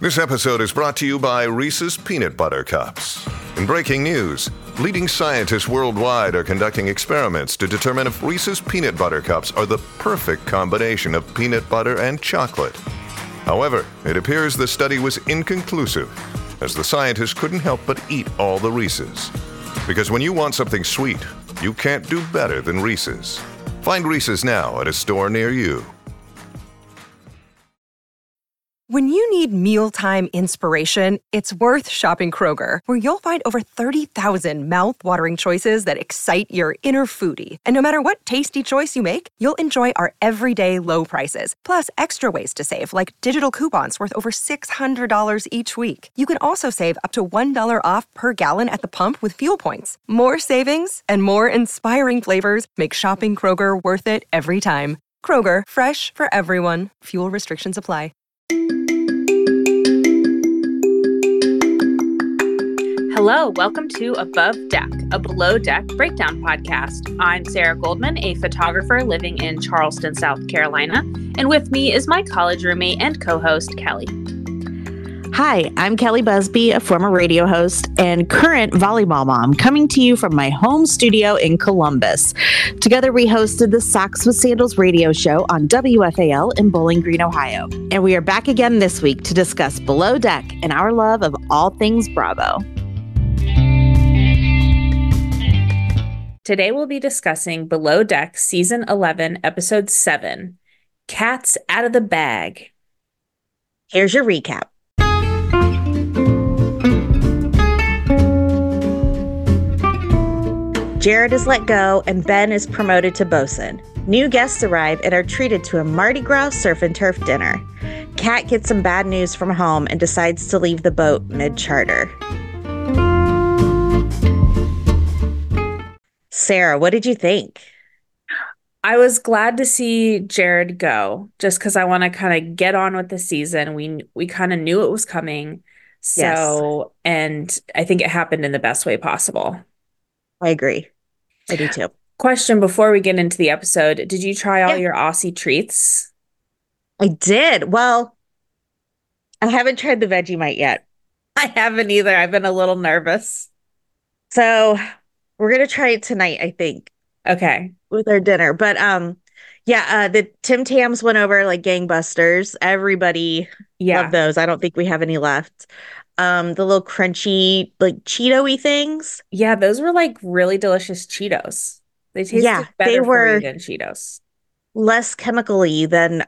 This episode is brought to you by Reese's Peanut Butter Cups. In breaking news, leading scientists worldwide are conducting experiments to determine if Reese's Peanut Butter Cups are the perfect combination of peanut butter and chocolate. However, it appears the study was inconclusive, as the scientists couldn't help but eat all the Reese's. Because when you want something sweet, you can't do better than Reese's. Find Reese's now at a store near you. When you need mealtime inspiration, it's worth shopping Kroger, where you'll find over 30,000 mouth-watering choices that excite your inner foodie. And no matter what tasty choice you make, you'll enjoy our everyday low prices, plus extra ways to save, like digital coupons worth over $600 each week. You can also save up to $1 off per gallon at the pump with fuel points. More savings and more inspiring flavors make shopping Kroger worth it every time. Kroger, fresh for everyone. Fuel restrictions apply. Hello, welcome to Above Deck, a below deck breakdown podcast. I'm Sarah Goldman, a photographer living in Charleston, South Carolina, and with me is my college roommate and co-host, Kelly. Hi, I'm Kelly Busby, a former radio host and current volleyball mom, coming to you from my home studio in Columbus. Together, we hosted the Socks with Sandals radio show on WFAL in Bowling Green, Ohio. And we are back again this week to discuss Below Deck and our love of all things Bravo. Today we'll be discussing Below Deck Season 11, Episode 7, Cats Out of the Bag. Here's your recap. Jared is let go and Ben is promoted to bosun. New guests arrive and are treated to a Mardi Gras surf and turf dinner. Kat gets some bad news from home and decides to leave the boat mid-charter. Sarah, what did you think? I was glad to see Jared go, just because I want to kind of get on with the season. We kind of knew it was coming. So, yes. And I think it happened in the best way possible. I agree. I do too. Question before we get into the episode. Did you try all your Aussie treats? I did. Well, I haven't tried the Vegemite yet. I haven't either. I've been a little nervous. So we're going to try it tonight, I think. Okay. With our dinner. But the Tim Tams went over like gangbusters. Everybody loved those. I don't think we have any left. The little crunchy, like Cheeto-y things. Yeah, those were like really delicious Cheetos. They tasted better for you than Cheetos. Less chemical-y than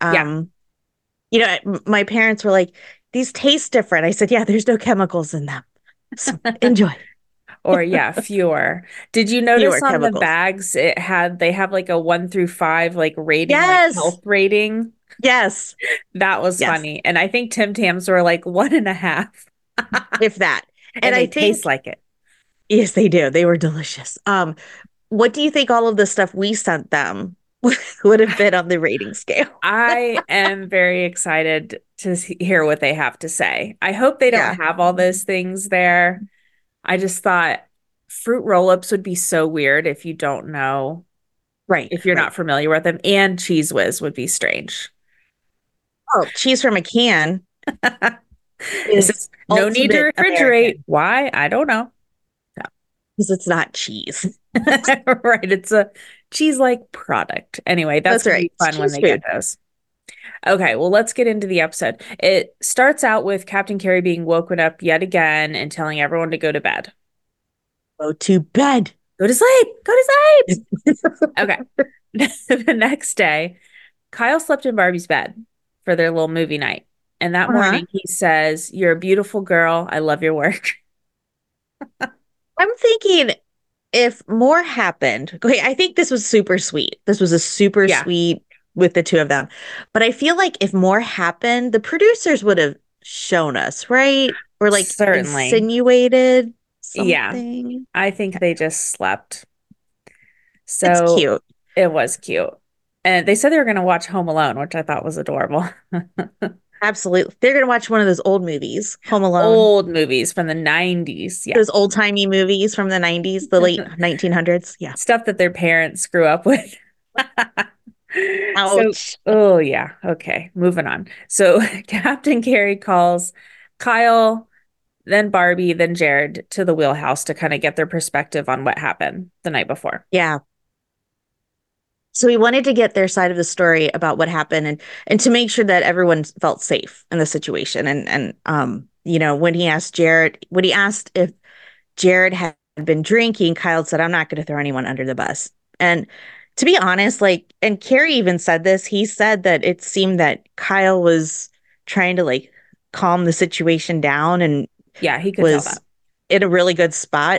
my parents were like, these taste different. I said, yeah, there's no chemicals in them. So enjoy. Or fewer. Did you notice on chemicals. The bags they have like a 1 through 5 like rating, like health rating? Yes. That was funny. And I think Tim Tams were like 1.5. If that. And they taste like it. Yes, they do. They were delicious. What do you think all of the stuff we sent them would have been on the rating scale? I am very excited to hear what they have to say. I hope they don't have all those things there. I just thought fruit roll-ups would be so weird if you don't know. Right. If you're not familiar with them. And Cheese Whiz would be strange. Oh, cheese from a can. is no need to refrigerate. American. Why? I don't know. Because it's not cheese. Right. It's a cheese-like product. Anyway, that's right. Fun when they get those. Okay, well, let's get into the episode. It starts out with Captain Carey being woken up yet again and telling everyone to go to bed. Go to bed. Go to sleep. Go to sleep. Okay. The next day, Kyle slept in Barbie's bed for their little movie night. And that morning he says, "You're a beautiful girl. I love your work." I'm thinking if more happened. Okay, I think this was super sweet. This was a super sweet with the two of them. But I feel like if more happened, the producers would have shown us, right? Or like certainly insinuated something. Yeah, I think they just slept. So it's cute. It was cute. And they said they were going to watch Home Alone, which I thought was adorable. Absolutely. They're going to watch one of those old movies, Home Alone. Old movies from the 90s. Yeah. Those old-timey movies from the 90s, the late 1900s. Yeah. Stuff that their parents grew up with. Ouch. Okay. Moving on. So Captain Carey calls Kyle, then Barbie, then Jared to the wheelhouse to kind of get their perspective on what happened the night before. Yeah. So we wanted to get their side of the story about what happened and to make sure that everyone felt safe in the situation. And you know, when he asked if Jared had been drinking, Kyle said, "I'm not going to throw anyone under the bus." And to be honest, like, and Carrie even said this, he said that it seemed that Kyle was trying to like calm the situation down and Yeah, he could tell was that. in a really good spot.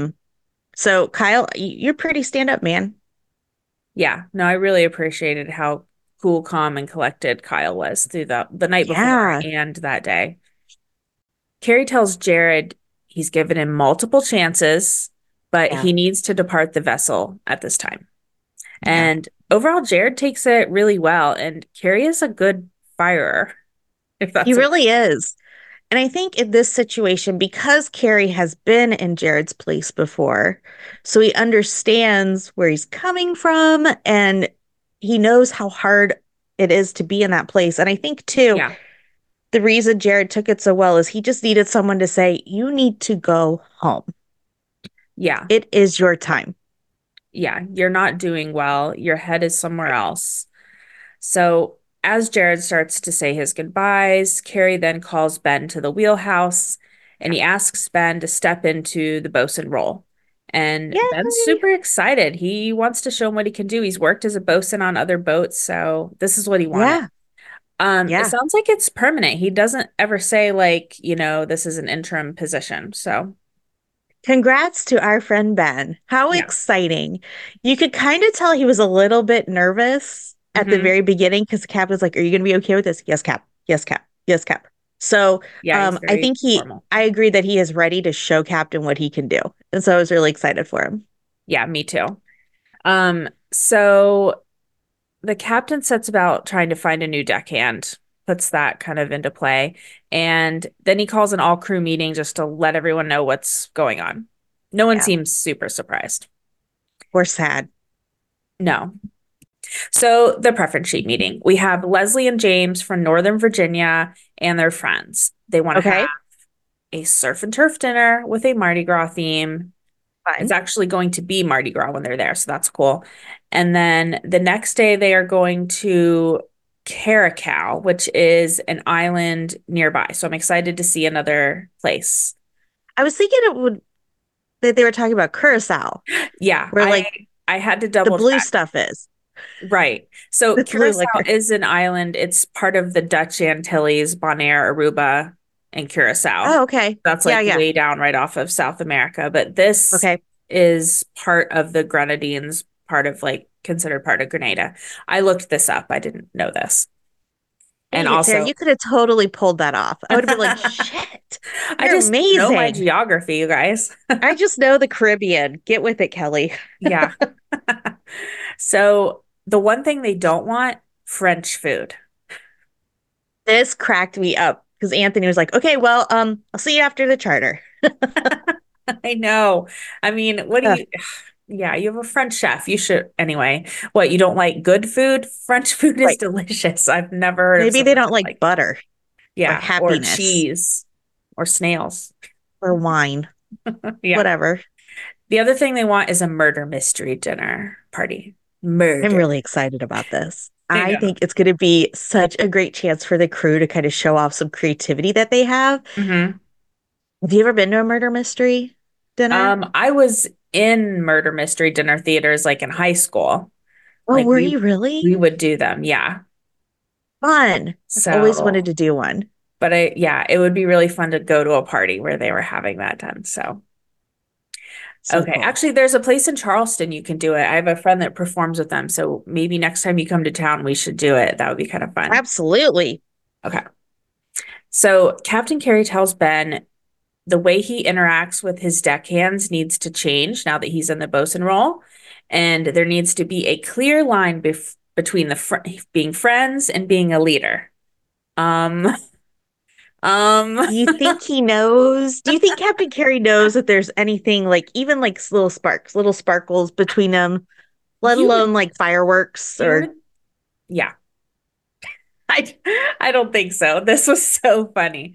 So Kyle, you're pretty stand up, man. Yeah, no, I really appreciated how cool, calm, and collected Kyle was through the night before Yeah. and that day. Carrie tells Jared he's given him multiple chances, but Yeah. he needs to depart the vessel at this time. Yeah. And overall, Jared takes it really well, and Carrie is a good firer, if that's He really is. And I think in this situation, because Carrie has been in Jared's place before, so he understands where he's coming from and he knows how hard it is to be in that place. And I think, too, Yeah, the reason Jared took it so well is he just needed someone to say, "You need to go home. yeah, It is your time." yeah. You're not doing well. Your head is somewhere else. So as Jared starts to say his goodbyes, Carrie then calls Ben to the wheelhouse and he asks Ben to step into the bosun role. And Ben's Yay! super excited. He wants to show him what he can do. He's worked as a bosun on other boats, so this is what he wanted. Yeah. It Yeah. sounds like it's permanent. He doesn't ever say like, this is an interim position. So Congrats to our friend Ben. How yeah. exciting. You could kind of tell he was a little bit nervous at the Hmm. very beginning because Cap was like, "Are you going to be okay with this?" Yes, Cap. Yes, Cap. Yes, Cap. So Yeah, he's I very think formal. I agree that he is ready to show Captain what he can do. And so I was really excited for him. Yeah, me too. So the captain sets about trying to find a new deckhand, puts that kind of into play. And then he calls an all crew meeting just to let everyone know what's going on. No one Yeah. seems super surprised. We're sad. No. So the preference sheet meeting, we have Leslie and James from Northern Virginia and their friends. They want to have Okay. a surf and turf dinner with a Mardi Gras theme. It's Fun. actually going to be Mardi Gras when they're there, so that's cool. And then the next day they are going to Caracal, which is an island nearby. So I'm excited to see another place. I was thinking that they were talking about Curacao, Yeah, where like I had to the double blue check. stuff is. Right. So The blue Curacao liquor. is an island. It's part of the Dutch Antilles, Bonaire, Aruba, and Curacao. Oh, okay. That's Yeah, like yeah. way down right off of South America. But this Okay. is part of the Grenadines, part of like considered part of Grenada. I looked this up. I didn't know this. And Dang it, Sarah, also, you could have totally pulled that off. I would have been like, shit, I you're just know my amazing. geography, you guys. I just know the Caribbean. Get with it, Kelly. Yeah. So the one thing they don't want, French food. This cracked me up because Anthony was like, okay, well, I'll see you after the charter. I know. I mean, what do Ugh, you, yeah, you have a French chef. You should, anyway. What, you don't like good food? French food is right. delicious. I've never heard of Maybe they someone don't that like like, butter or yeah, or happiness cheese or snails. or wine, Yeah. whatever. The other thing they want is a murder mystery dinner party. I'm Murder. really excited about this. I I know. think it's going to be such a great chance for the crew to kind of show off some creativity that they have. Hmm. Have you ever been to a murder mystery dinner? I was in murder mystery dinner theaters like in high school. Oh, Like were we you really? we would do them, yeah. Fun. I've always wanted So, to do one. but yeah, it would be really fun to go to a party where they were having that done. So, So okay. cool. Actually, there's a place in Charleston you can do it. I have a friend that performs with them. So maybe next time you come to town, we should do it. That would be kind of fun. Absolutely. Okay. So Captain Carey tells Ben the way he interacts with his deckhands needs to change now that he's in the bosun role. And there needs to be a clear line between being friends and being a leader. Um, Do you think he knows? Do you think Captain Carey knows that there's anything like even like little sparks, little sparkles between them, let you would, alone like fireworks you or would, yeah. I don't think so. This was so funny.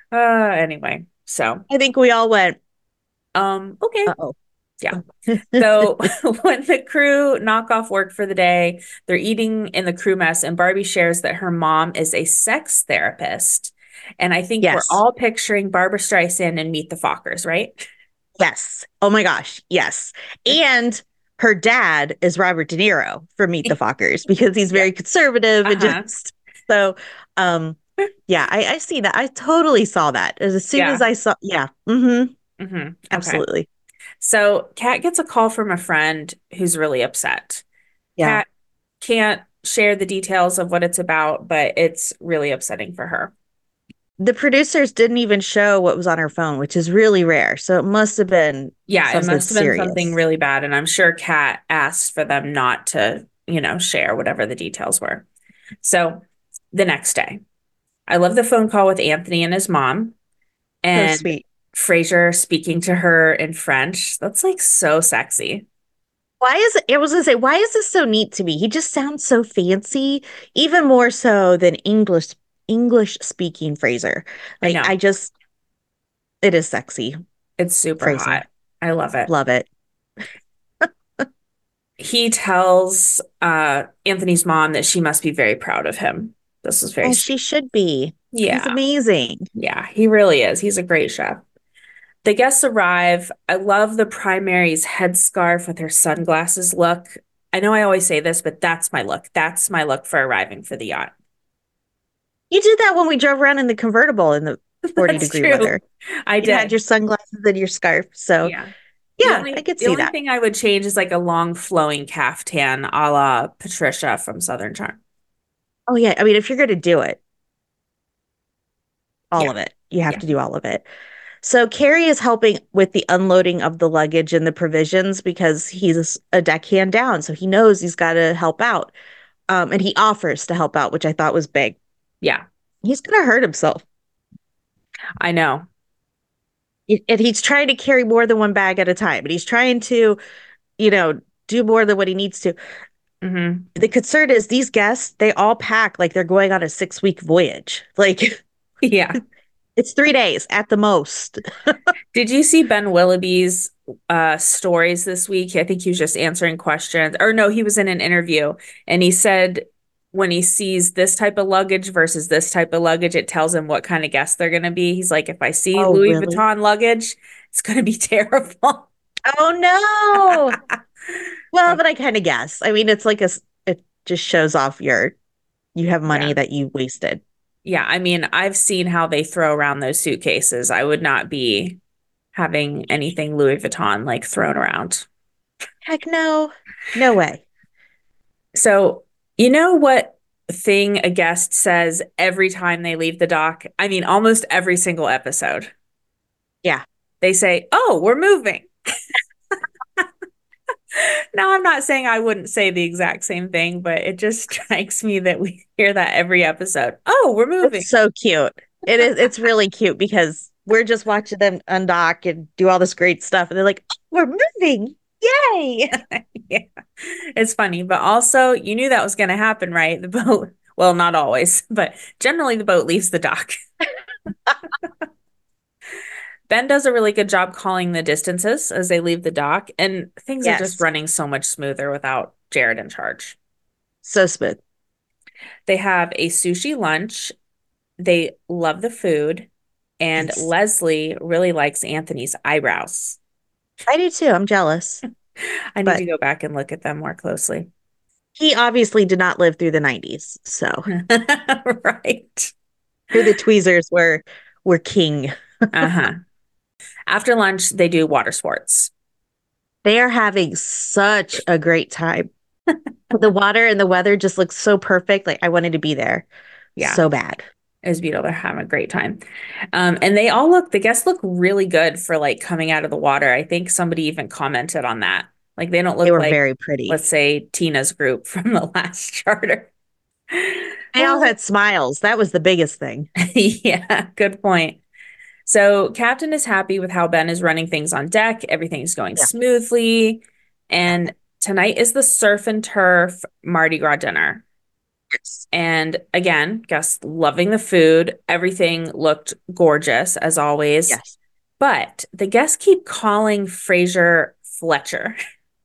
Anyway, so I think we all went, okay. uh-oh. Yeah. So when the crew knock off work for the day, they're eating in the crew mess, and Barbie shares that her mom is a sex therapist. And I think we're Yes. all picturing Barbra Streisand and Meet the Fockers, right? Yes. Oh my gosh. Yes. And her dad is Robert De Niro from Meet the Fockers because he's very conservative and just so yeah, I see that. I totally saw that as soon as I saw absolutely. Okay. So Kat gets a call from a friend who's really upset. Yeah. Kat can't share the details of what it's about, but it's really upsetting for her. The producers didn't even show what was on her phone, which is really rare. So it must have been something really bad. And I'm sure Kat asked for them not to, share whatever the details were. So the next day, I love the phone call with Anthony and his mom. And so sweet. Frasier speaking to her in French. That's like so sexy. Why is this so neat to me? He just sounds so fancy, even more so than English speaking Frasier. Like it is sexy. It's super hot. I love it. Love it. He tells Anthony's mom that she must be very proud of him. This is very she should be. Yeah. He's amazing. Yeah, he really is. He's a great chef. The guests arrive. I love the primary's headscarf with her sunglasses look. I know I always say this, but that's my look. That's my look for arriving for the yacht. You did that when we drove around in the convertible in the 40-degree weather. I did. You had your sunglasses and your scarf. So yeah, I could see that. The only thing I would change is like a long flowing caftan a la Patricia from Southern Charm. Oh, yeah. I mean, if you're going to do it, all of it, you have to do all of it. So Carrie is helping with the unloading of the luggage and the provisions because he's a deckhand down. So he knows he's got to help out. And he offers to help out, which I thought was big. Yeah. He's going to hurt himself. I know. And he's trying to carry more than one bag at a time. And he's trying to, do more than what he needs to. Mm-hmm. The concern is these guests, they all pack like they're going on a 6-week voyage. Like, yeah. It's 3 days at the most. Did you see Ben Willoughby's stories this week? I think he was just answering questions. Or no, he was in an interview. And he said when he sees this type of luggage versus this type of luggage, it tells him what kind of guest they're going to be. He's like, if I see Louis Vuitton luggage, it's going to be terrible. Oh, no. Well, but I kind of guess. I mean, it's like it just shows off you have money that you wasted. Yeah, I mean, I've seen how they throw around those suitcases. I would not be having anything Louis Vuitton like thrown around. Heck no. No way. So, you know what thing a guest says every time they leave the dock? I mean, almost every single episode. Yeah. They say, "Oh, we're moving." Now, I'm not saying I wouldn't say the exact same thing, but it just strikes me that we hear that every episode. Oh, we're moving. It's so cute. It is. It's really cute because we're just watching them undock and do all this great stuff. And they're like, oh, we're moving. Yay. Yeah, it's funny. But also, you knew that was going to happen, right? The boat, well, not always, but generally the boat leaves the dock. Ben does a really good job calling the distances as they leave the dock, and things are just running so much smoother without Jared in charge. So smooth. They have a sushi lunch. They love the food, and Leslie really likes Anthony's eyebrows. I do too. I'm jealous. I need to go back and look at them more closely. He obviously did not live through the 90s, so. Right. Here the tweezers were king. Uh-huh. After lunch, they do water sports. They are having such a great time. The water and the weather just looks so perfect. Like I wanted to be there. Yeah. So bad. It was beautiful. They're having a great time. And the guests look really good for like coming out of the water. I think somebody even commented on that. Like they don't look like very pretty. Let's say Tina's group from the last charter. They all had smiles. That was the biggest thing. Yeah, good point. So Captain is happy with how Ben is running things on deck. Everything's going smoothly. And tonight is the surf and turf Mardi Gras dinner. Yes. And again, guests loving the food. Everything looked gorgeous as always. Yes. But the guests keep calling Frasier Fletcher.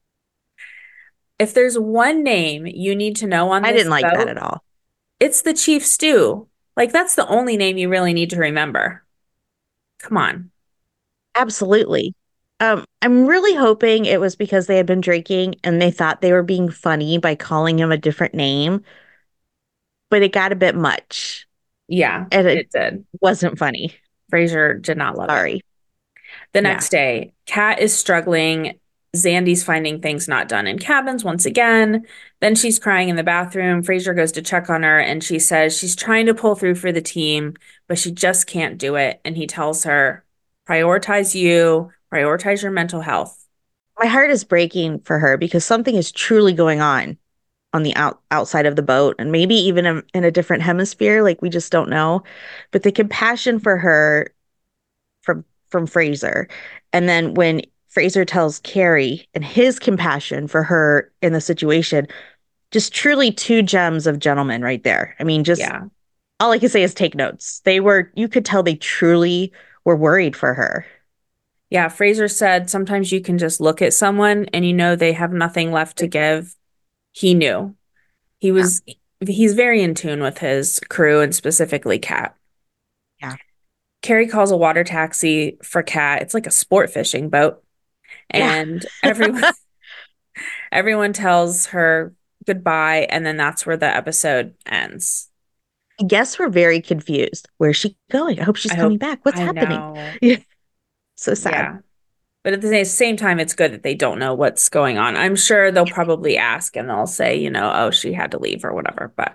If there's one name you need to know on I this didn't like that boat, at all. it's the Chief Stew. Like, that's the only name you really need to remember. Come on. Absolutely. I'm really hoping it was because they had been drinking and they thought they were being funny by calling him a different name, but it got a bit much Yeah, and it it did. wasn't funny. Frasier did not love it. Sorry. The next day, Kat is struggling. Zandy's finding things not done in cabins once again. Then she's crying in the bathroom. Frasier goes to check on her and she says she's trying to pull through for the team, but she just can't do it. And he tells her, prioritize you, prioritize your mental health. My heart is breaking for her because something is truly going on the outside of the boat and maybe even in a different hemisphere. Like we just don't know. But the compassion for her from Frasier. And then when Frasier tells Carrie and his compassion for her in the situation, just truly two gems of gentlemen right there. I mean, just all I can say is take notes. You could tell they truly were worried for her. Yeah, Frasier said sometimes you can just look at someone and you know they have nothing left to give. He knew. He's very in tune with his crew and specifically Kat. Yeah. Carrie calls a water taxi for Kat. It's like a sport fishing boat. And everyone tells her goodbye, and then that's where the episode ends. Guests were very confused. Where's she going? I hope she's coming back. What's happening? Yeah. So sad. Yeah. But at the same time, it's good that they don't know what's going on. I'm sure they'll probably ask and they'll say, oh, she had to leave or whatever. But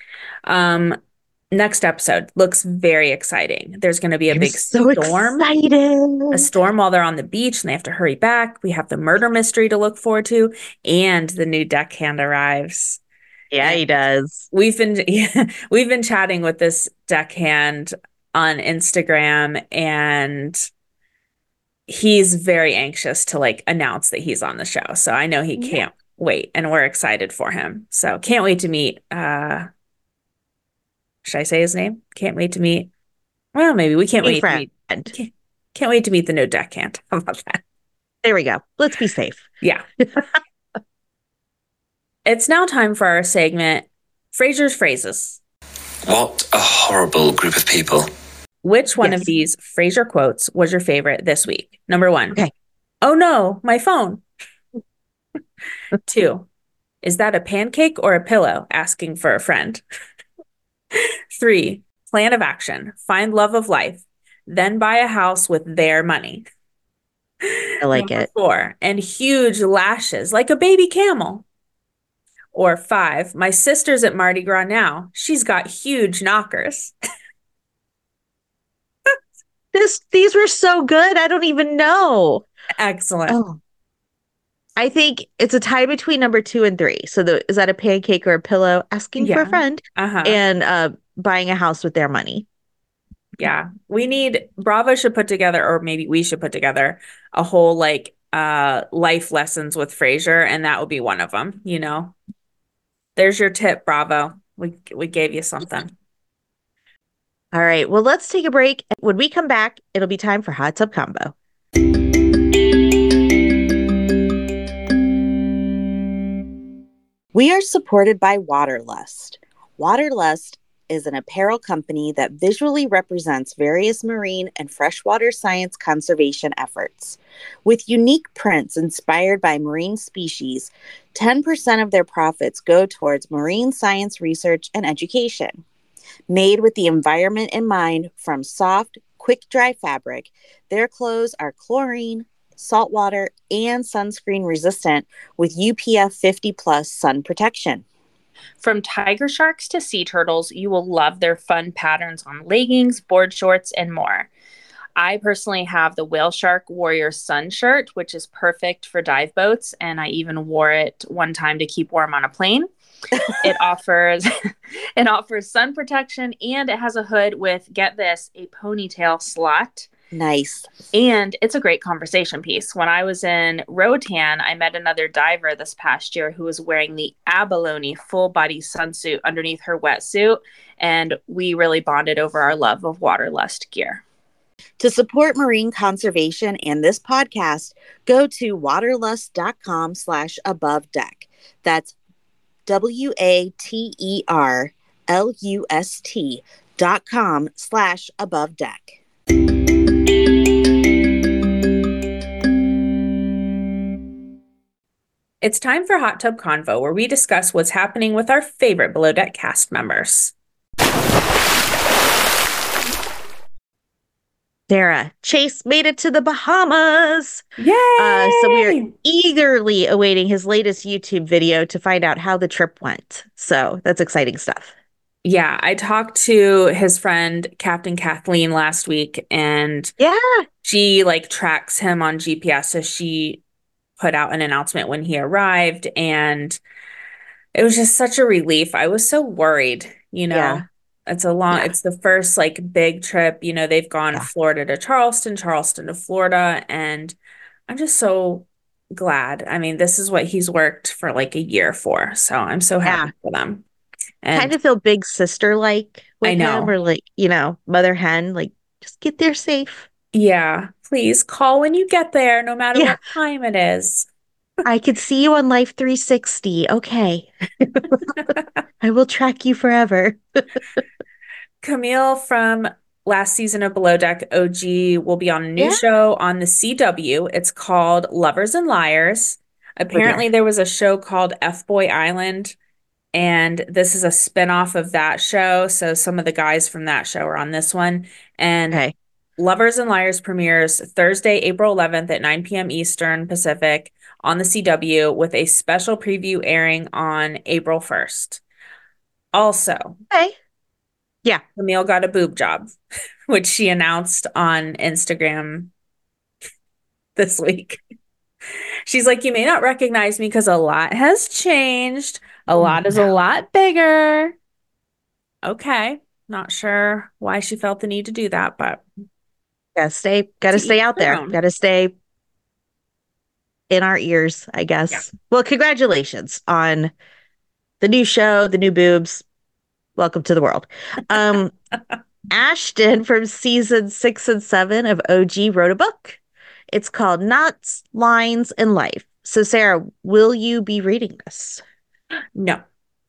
next episode looks very exciting. There's going to be a big storm. A storm while they're on the beach and they have to hurry back. We have the murder mystery to look forward to, and the new deckhand arrives. Yeah, he does. We've been chatting with this deckhand on Instagram, and he's very anxious to announce that he's on the show. So I know he can't wait, and we're excited for him. So can't wait to meet. Should I say his name? Can't wait to meet. Well, maybe we can't wait to meet. Can't wait to meet the new deckhand. How about that? There we go. Let's be safe. Yeah. It's now time for our segment, Frasier's Phrases. What a horrible group of people. Which one of these Frasier quotes was your favorite this week? Number 1. Okay. Oh no, my phone. 2. Is that a pancake or a pillow? Asking for a friend. 3. Plan of action. Find love of life. Then buy a house with their money. I like it. 4. And huge lashes like a baby camel. Or 5. My sister's at Mardi Gras now. She's got huge knockers. These were so good. I don't even know. Excellent. Oh. I think it's a tie between number 2 and 3. So is that a pancake or a pillow? Asking for a friend and buying a house with their money. Yeah. Bravo should put together, or maybe we should put together a whole life lessons with Frasier, and that would be one of them, There's your tip, Bravo. We gave you something. All right. Well, let's take a break. When we come back, it'll be time for Hot Tub Combo. We are supported by Waterlust. Waterlust is an apparel company that visually represents various marine and freshwater science conservation efforts. With unique prints inspired by marine species, 10% of their profits go towards marine science research and education. Made with the environment in mind from soft, quick-dry fabric, their clothes are chlorine, saltwater, and sunscreen resistant with UPF 50+ sun protection. From tiger sharks to sea turtles, you will love their fun patterns on leggings, board shorts, and more. I personally have the Whale Shark Warrior Sun shirt, which is perfect for dive boats, and I even wore it one time to keep warm on a plane. It offers sun protection, and it has a hood with, get this, a ponytail slot. Nice. And it's a great conversation piece. When I was in Roatan, I met another diver this past year who was wearing the Abalone full body sunsuit underneath her wetsuit. And we really bonded over our love of Waterlust gear. To support marine conservation and this podcast, go to waterlust.com/above deck. That's WATERLUST.com/above deck. It's time for Hot Tub Convo, where we discuss what's happening with our favorite Below Deck cast members. Sarah, Chase made it to the Bahamas. Yay! So we're eagerly awaiting his latest YouTube video to find out how the trip went. So that's exciting stuff. Yeah, I talked to his friend, Captain Kathleen, last week, and she tracks him on GPS. So she put out an announcement when he arrived, and it was just such a relief. I was so worried, It's it's the first big trip, they've gone Florida to Charleston to Florida, and I'm just so glad. I mean, this is what he's worked for a year for, so I'm so happy for them. And kind of feel big sister with I know. him, or mother hen, just get there safe. Yeah, please call when you get there, no matter what time it is. I could see you on Life 360. Okay. I will track you forever. Camille from last season of Below Deck OG will be on a new show on the CW. It's called Lovers and Liars. Apparently there was a show called F-Boy Island, and this is a spinoff of that show. So some of the guys from that show are on this one. And Lovers and Liars premieres Thursday, April 11th at 9 p.m. Eastern Pacific on the CW, with a special preview airing on April 1st. Also, Camille got a boob job, which she announced on Instagram this week. She's like, you may not recognize me because a lot has changed. A lot is a lot bigger. Okay. Not sure why she felt the need to do that, but gotta stay out there. Gotta stay in our ears, I guess. Yeah. Well, congratulations on the new show, the new boobs. Welcome to the world. Ashton from season 6 and 7 of OG wrote a book. It's called Knots, Lines, and Life. So, Sarah, will you be reading this? No.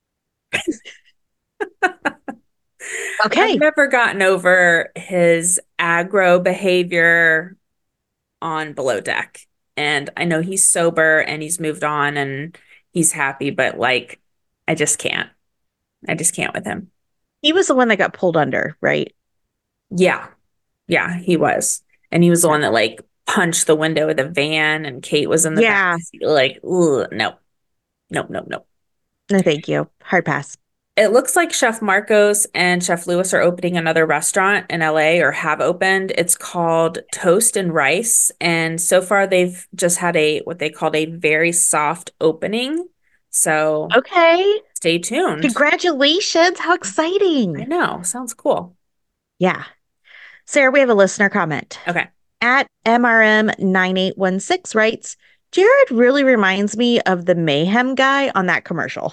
Okay. I've never gotten over his aggro behavior on Below Deck. And I know he's sober and he's moved on and he's happy, but I just can't. I just can't with him. He was the one that got pulled under, right? Yeah. Yeah, he was. And he was the one that punched the window of the van, and Kate was in the back seat, no. No, thank you. Hard pass. It looks like Chef Marcos and Chef Lewis are opening another restaurant in LA, or have opened. It's called Toast and Rice. And so far they've just had what they called a very soft opening. So stay tuned. Congratulations. How exciting. I know. Sounds cool. Yeah. Sarah, we have a listener comment. Okay. At MRM9816 writes, Jared really reminds me of the Mayhem guy on that commercial.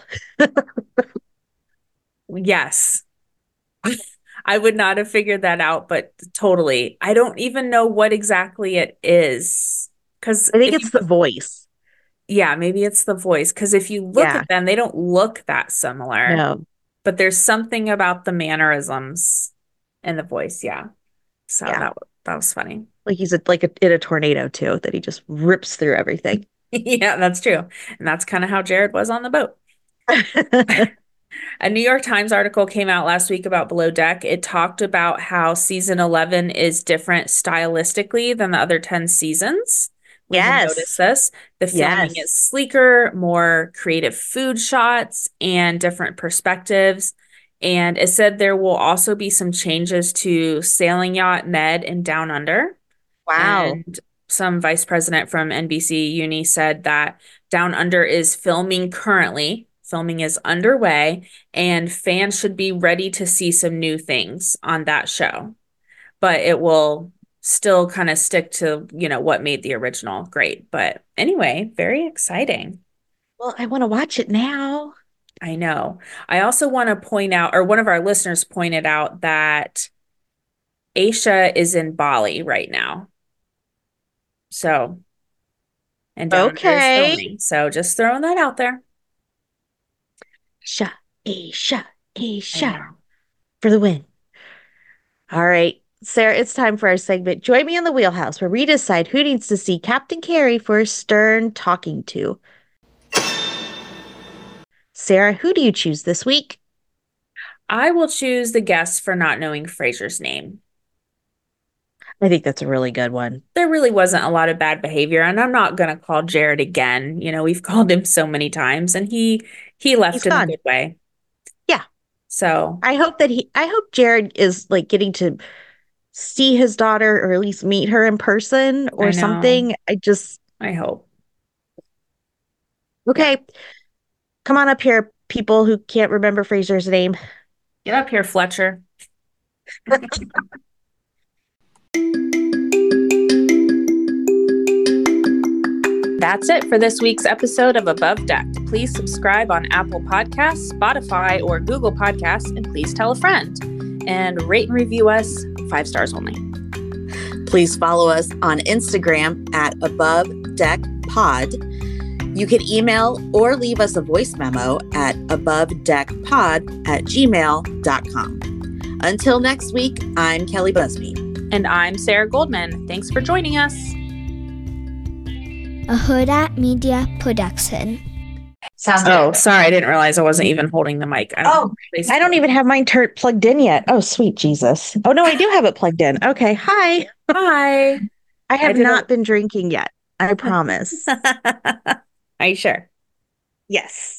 Yes. I would not have figured that out, but totally. I don't even know what exactly it is. Because I think it's the voice. Yeah, maybe it's the voice. Because if you look at them, they don't look that similar. No. But there's something about the mannerisms and the voice. Yeah. So that was funny. He's in a tornado too, that he just rips through everything. Yeah, that's true. And that's kind of how Jared was on the boat. A New York Times article came out last week about Below Deck. It talked about how season 11 is different stylistically than the other 10 seasons. Yes. Notice this. The filming is sleeker, more creative food shots, and different perspectives. And it said there will also be some changes to Sailing Yacht Ned and Down Under. Wow. And some vice president from NBC Uni said that Down Under is filming currently. Filming is underway, and fans should be ready to see some new things on that show. But it will still kind of stick to, what made the original great. But anyway, very exciting. Well, I want to watch it now. I know. I also want to point out, or one of our listeners pointed out, that Aisha is in Bali right now. So, and down there is filming. So just throwing that out there. Aisha for the win. All right, Sarah, it's time for our segment. Join me in the wheelhouse where we decide who needs to see Captain Carey for a stern talking to. Sarah, who do you choose this week? I will choose the guest for not knowing Frasier's name. I think that's a really good one. There really wasn't a lot of bad behavior, and I'm not going to call Jared again. We've called him so many times, and he left in a good way. Yeah. So I hope Jared is like getting to see his daughter, or at least meet her in person or something. I hope. Okay. Yeah. Come on up here, people who can't remember Frasier's name. Get up here, Fletcher. That's it for this week's episode of Above Deck. Please subscribe on Apple Podcasts, Spotify, or Google Podcasts, and please tell a friend. And rate and review us 5 stars only. Please follow us on Instagram at Above Deck Pod. You can email or leave us a voice memo at abovedeckpod@gmail.com. Until next week, I'm Kelly Busby. And I'm Sarah Goldman. Thanks for joining us. A Huda Media Production. Sorry. I didn't realize I wasn't even holding the mic. I don't even have mine plugged in yet. Oh, sweet Jesus. Oh, no, I do have it plugged in. Okay. Hi. Hi. I have not been drinking yet. I promise. Are you sure? Yes.